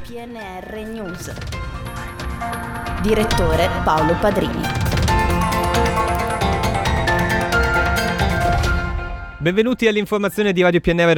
PNR News. Direttore Paolo Padrini. Benvenuti all'informazione di Radio PNR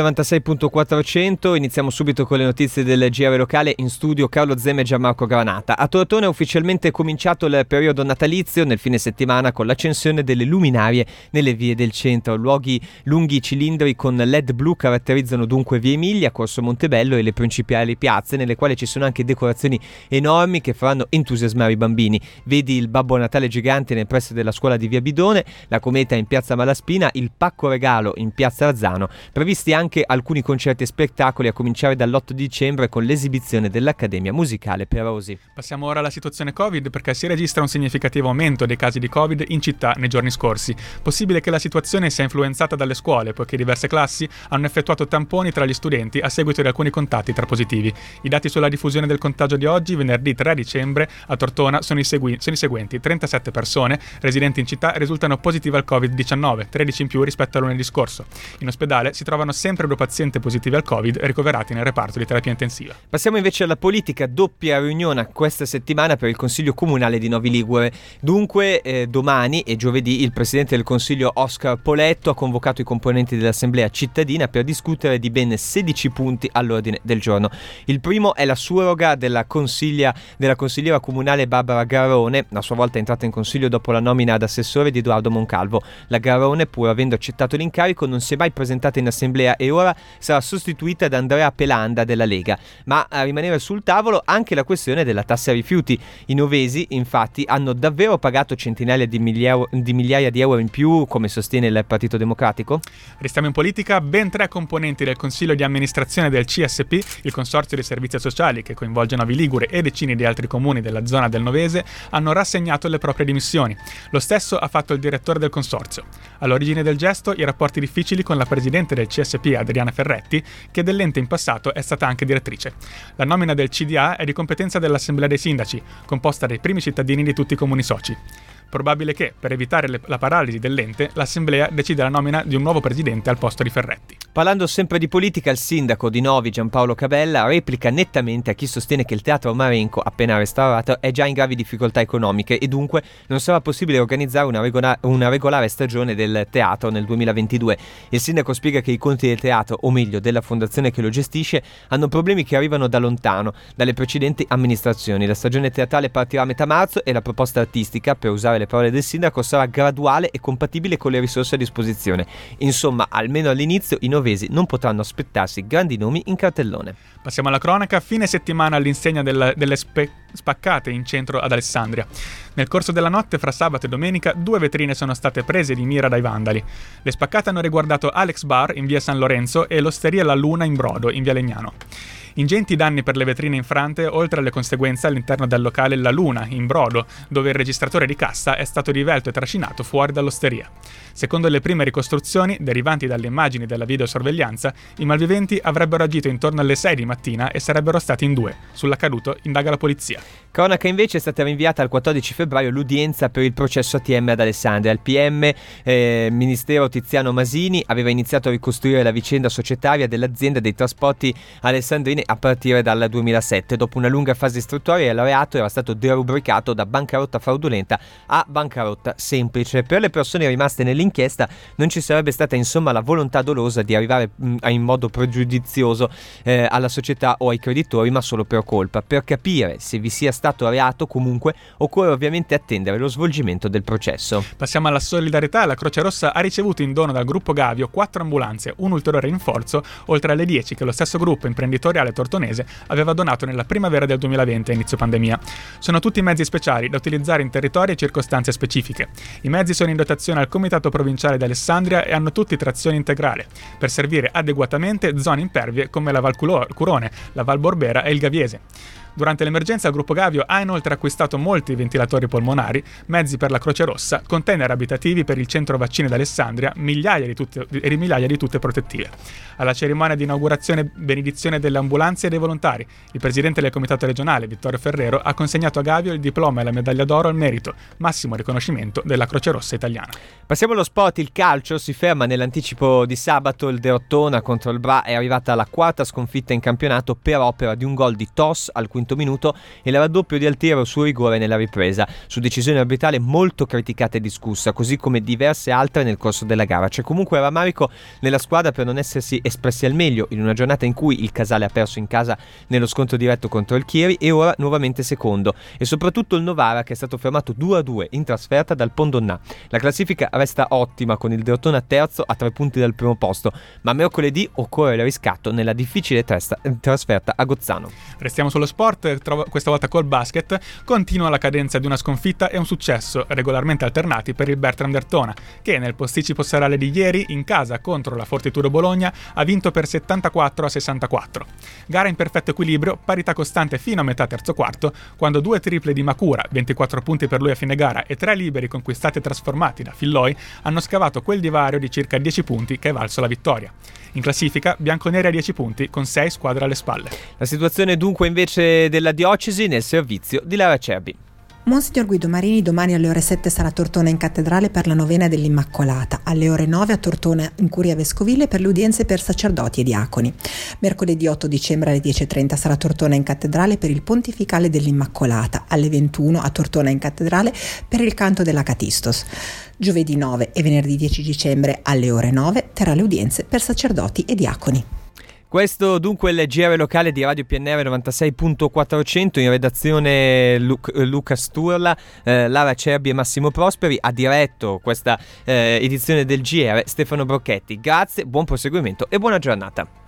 96.400. Iniziamo subito con le notizie del GR locale. In studio Carlo Zemme e Gianmarco Granata. A Tortona è ufficialmente cominciato il periodo natalizio nel fine settimana con l'accensione delle luminarie nelle vie del centro. Luoghi lunghi cilindri con LED blu caratterizzano dunque Via Emilia, Corso Montebello e le principali piazze, nelle quali ci sono anche decorazioni enormi che faranno entusiasmare i bambini. Vedi il Babbo Natale gigante nel pressi della scuola di Via Bidone, la cometa in piazza Malaspina, il pacco regalo in piazza Razzano. Previsti anche alcuni concerti e spettacoli a cominciare dall'8 dicembre con l'esibizione dell'Accademia Musicale Perosi. Passiamo ora alla situazione Covid, perché si registra un significativo aumento dei casi di Covid in città nei giorni scorsi. Possibile che la situazione sia influenzata dalle scuole, poiché diverse classi hanno effettuato tamponi tra gli studenti a seguito di alcuni contatti tra positivi. I dati sulla diffusione del contagio di oggi, venerdì 3 dicembre, a Tortona sono i seguenti: 37 persone residenti in città risultano positive al Covid-19, 13 in più rispetto a lunedì scorso. In ospedale si trovano sempre 2 pazienti positivi al Covid ricoverati nel reparto di terapia intensiva. Passiamo invece alla politica. Doppia riunione questa settimana per il Consiglio Comunale di Novi Ligure. Dunque domani e giovedì il Presidente del Consiglio Oscar Poletto ha convocato i componenti dell'Assemblea cittadina per discutere di ben 16 punti all'ordine del giorno. Il primo è la surroga della consigliera comunale Barbara Garrone, a sua volta è entrata in consiglio dopo la nomina ad assessore di Edoardo Moncalvo. La Garrone, pur avendo accettato l'incarico, non si è mai presentata in assemblea e ora sarà sostituita da Andrea Pelanda della Lega. Ma a rimanere sul tavolo anche la questione della tassa ai rifiuti. I novesi infatti hanno davvero pagato centinaia di migliaia di euro in più, come sostiene il Partito Democratico? Restiamo in politica. Ben 3 componenti del Consiglio di amministrazione del CSP, il Consorzio dei Servizi Sociali che coinvolge Novi Ligure e decine di altri comuni della zona del Novese, hanno rassegnato le proprie dimissioni. Lo stesso ha fatto il direttore del consorzio. All'origine del gesto i rapporti difficili con la presidente del CSP Adriana Ferretti, che dell'ente in passato è stata anche direttrice. La nomina del CDA è di competenza dell'Assemblea dei Sindaci, composta dai primi cittadini di tutti i comuni soci. Probabile che, per evitare la paralisi dell'ente, l'Assemblea decida la nomina di un nuovo presidente al posto di Ferretti. Parlando sempre di politica, il sindaco di Novi, Giampaolo Cabella, replica nettamente a chi sostiene che il Teatro Marenco, appena restaurato, è già in gravi difficoltà economiche e dunque non sarà possibile organizzare una regolare stagione del teatro nel 2022. Il sindaco spiega che i conti del teatro, o meglio della fondazione che lo gestisce, hanno problemi che arrivano da lontano, dalle precedenti amministrazioni. La stagione teatrale partirà a metà marzo e la proposta artistica, per usare le parole del sindaco, sarà graduale e compatibile con le risorse a disposizione. Insomma, almeno all'inizio i novesi non potranno aspettarsi grandi nomi in cartellone. Passiamo alla cronaca. Fine settimana all'insegna delle spaccate in centro ad Alessandria. Nel corso della notte fra sabato e domenica 2 vetrine sono state prese di mira dai vandali. Le spaccate hanno riguardato Alex Bar in via San Lorenzo e l'osteria La Luna in Brodo in via Legnano. Ingenti danni per le vetrine infrante, oltre alle conseguenze all'interno del locale La Luna, in Brodo, dove il registratore di cassa è stato rivelto e trascinato fuori dall'osteria. Secondo le prime ricostruzioni, derivanti dalle immagini della videosorveglianza, i malviventi avrebbero agito intorno alle 6 di mattina e sarebbero stati in 2. Sull'accaduto indaga la polizia. Cronaca invece è stata rinviata al 14 febbraio l'udienza per il processo ATM ad Alessandria. Il PM, Ministero Tiziano Masini, aveva iniziato a ricostruire la vicenda societaria dell'azienda dei trasporti alessandrini a partire dal 2007. Dopo una lunga fase istruttoria, il reato era stato derubricato da bancarotta fraudolenta a bancarotta semplice. Per le persone rimaste nell'inchiesta non ci sarebbe stata insomma la volontà dolosa di arrivare in modo pregiudizioso alla società o ai creditori, ma solo per colpa. Per capire se vi sia stato reato comunque occorre ovviamente attendere lo svolgimento del processo. Passiamo alla solidarietà. La Croce Rossa ha ricevuto in dono dal gruppo Gavio 4 ambulanze, un ulteriore rinforzo oltre alle 10 che lo stesso gruppo imprenditoriale tortonese aveva donato nella primavera del 2020 a inizio pandemia. Sono tutti mezzi speciali da utilizzare in territori e circostanze specifiche. I mezzi sono in dotazione al Comitato Provinciale di Alessandria e hanno tutti trazione integrale per servire adeguatamente zone impervie come la Val Curone, la Val Borbera e il Gaviese. Durante l'emergenza il gruppo Gavio ha inoltre acquistato molti ventilatori polmonari, mezzi per la Croce Rossa, container abitativi per il centro vaccini d'Alessandria, migliaia di tute protettive. Alla cerimonia di inaugurazione benedizione delle ambulanze e dei volontari, il presidente del comitato regionale, Vittorio Ferrero, ha consegnato a Gavio il diploma e la medaglia d'oro al merito, massimo riconoscimento della Croce Rossa italiana. Passiamo allo sport. Il calcio si ferma nell'anticipo di sabato. Il Derotona contro il Bra è arrivata alla quarta sconfitta in campionato per opera di un gol di Tos al quinto minuto e il raddoppio di Altiero su rigore nella ripresa, su decisione arbitrale molto criticata e discussa, così come diverse altre nel corso della gara. C'è comunque rammarico nella squadra per non essersi espressi al meglio in una giornata in cui il Casale ha perso in casa nello scontro diretto contro il Chieri e ora nuovamente secondo, e soprattutto il Novara che è stato fermato 2-2 in trasferta dal Pondonnà. La classifica resta ottima con il Derotona terzo a 3 punti dal primo posto, ma mercoledì occorre il riscatto nella difficile trasferta a Gozzano. Restiamo sullo sport, questa volta col basket. Continua la cadenza di una sconfitta e un successo regolarmente alternati per il Bertram Derthona, che nel posticipo serale di ieri in casa contro la Fortitudo Bologna ha vinto per 74-64. Gara in perfetto equilibrio, parità costante fino a metà terzo quarto, quando 2 triple di Makura, 24 punti per lui a fine gara, e 3 liberi conquistati e trasformati da Filloi hanno scavato quel divario di circa 10 punti che è valso la vittoria. In classifica, bianconeri a 10 punti, con 6 squadre alle spalle. La situazione dunque invece della diocesi nel servizio di Lara Cerbi. Monsignor Guido Marini domani alle ore 7 sarà a Tortona in cattedrale per la novena dell'Immacolata, alle ore 9 a Tortona in Curia Vescovile per le udienze per sacerdoti e diaconi. Mercoledì 8 dicembre alle 10:30 sarà a Tortona in cattedrale per il pontificale dell'Immacolata, alle 21 a Tortona in cattedrale per il canto della Catistos. Giovedì 9 e venerdì 10 dicembre alle ore 9 terrà le udienze per sacerdoti e diaconi. Questo dunque il GR locale di Radio PNR 96.400, in redazione Luca Sturla, Lara Cerbi e Massimo Prosperi. Ha diretto questa edizione del GR Stefano Brocchetti. Grazie, buon proseguimento e buona giornata.